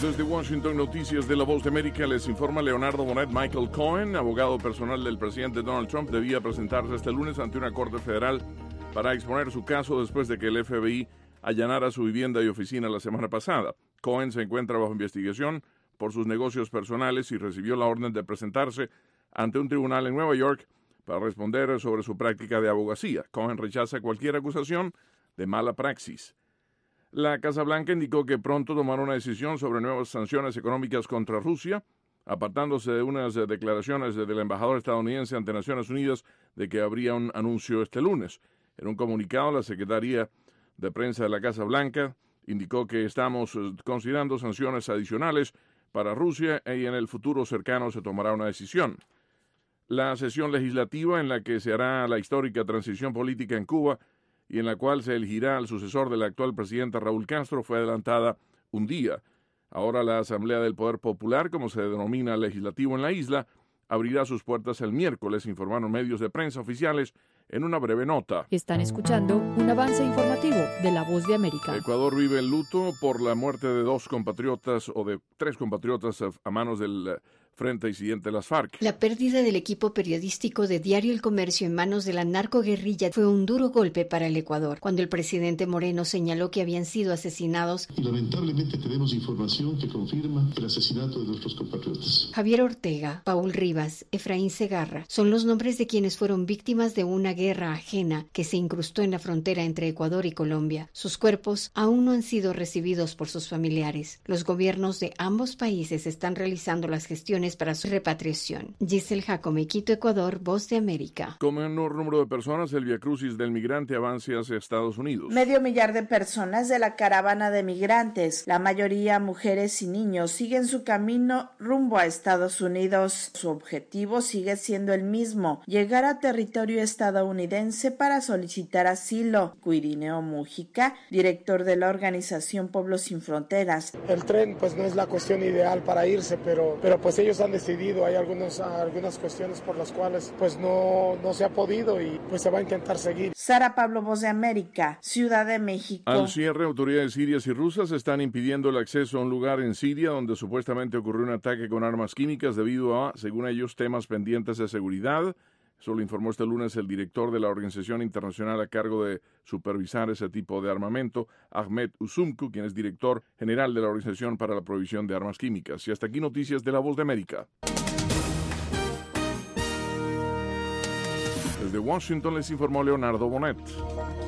Desde Washington, Noticias de La Voz de América, les informa Leonardo Bonet. Michael Cohen, abogado personal del presidente Donald Trump, debía presentarse este lunes ante una corte federal para exponer su caso después de que el FBI allanara su vivienda y oficina la semana pasada. Cohen se encuentra bajo investigación por sus negocios personales y recibió la orden de presentarse ante un tribunal en Nueva York para responder sobre su práctica de abogacía. Cohen rechaza cualquier acusación de mala praxis. La Casa Blanca indicó que pronto tomará una decisión sobre nuevas sanciones económicas contra Rusia, apartándose de unas declaraciones del embajador estadounidense ante Naciones Unidas de que habría un anuncio este lunes. En un comunicado, la Secretaría de Prensa de la Casa Blanca indicó que estamos considerando sanciones adicionales para Rusia y en el futuro cercano se tomará una decisión. La sesión legislativa en la que se hará la histórica transición política en Cuba y en la cual se elegirá al sucesor del actual presidente Raúl Castro fue adelantada un día. Ahora la Asamblea del Poder Popular, como se denomina legislativo en la isla, abrirá sus puertas el miércoles, informaron medios de prensa oficiales en una breve nota. Están escuchando un avance informativo de La Voz de América. Ecuador vive el luto por la muerte de tres compatriotas a manos del Frente Disidente de las FARC. La pérdida del equipo periodístico de Diario El Comercio en manos de la narcoguerrilla fue un duro golpe para el Ecuador, cuando el presidente Moreno señaló que habían sido asesinados. Lamentablemente tenemos información que confirma el asesinato de nuestros compatriotas. Javier Ortega, Paul Rivas, Efraín Segarra son los nombres de quienes fueron víctimas de una guerra ajena que se incrustó en la frontera entre Ecuador y Colombia. Sus cuerpos aún no han sido recibidos por sus familiares. Los gobiernos de ambos países están realizando las gestiones para su repatriación. Giselle Jacome, Quito, Ecuador, Voz de América. Con menor número de personas, el viacrucis del migrante avanza hacia Estados Unidos. 500,000 de personas de la caravana de migrantes, la mayoría mujeres y niños, siguen su camino rumbo a Estados Unidos. Su objetivo sigue siendo el mismo: llegar a territorio estadounidense para solicitar asilo. Quirineo Mújica, director de la organización Pueblos Sin Fronteras. El tren pues no es la cuestión ideal para irse, pero pues ellos han decidido. Hay algunas cuestiones por las cuales pues no se ha podido y pues se va a intentar seguir. Sara Pablo, Voz de América, Ciudad de México. Al cierre, autoridades sirias y rusas están impidiendo el acceso a un lugar en Siria donde supuestamente ocurrió un ataque con armas químicas debido a, según ellos, temas pendientes de seguridad. Eso lo informó este lunes el director de la organización internacional a cargo de supervisar ese tipo de armamento, Ahmed Usumku, quien es director general de la Organización para la Prohibición de Armas Químicas. Y hasta aquí noticias de La Voz de América. Desde Washington les informó Leonardo Bonet.